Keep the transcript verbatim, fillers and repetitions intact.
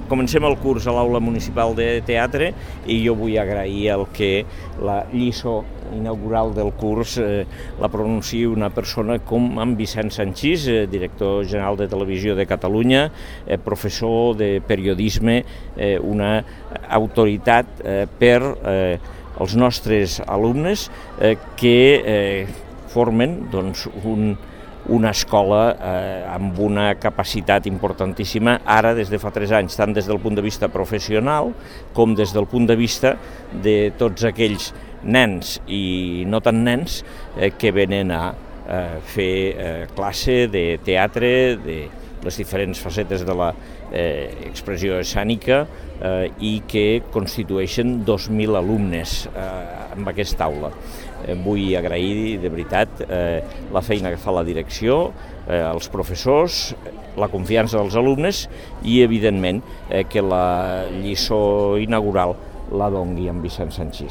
comencem el curs a l'Aula Municipal de Teatre i jo vull agrair el que la lliçó inaugural del curs eh, la pronunciï una persona com en Vicent Sanchís, eh, director general de Televisió de Catalunya, eh, professor de periodisme, eh, una autoritat eh, per eh, els nostres alumnes eh, que eh, formen doncs, un una escola eh, amb una capacitat importantíssima ara des de fa tres anys, tant des del punt de vista professional com des del punt de vista de tots aquells nens i no tan nens eh, que venen a eh, fer eh, classe de teatre, de les diferents facetes de la eh, expressió escènica eh, i que constitueixen dos mil alumnes eh, en aquesta aula. Eh, vull agrair de veritat eh, la feina que fa la direcció, eh, els professors, la confiança dels alumnes i, evidentment, eh, que la lliçó inaugural la dongui en Vicent Sanchís.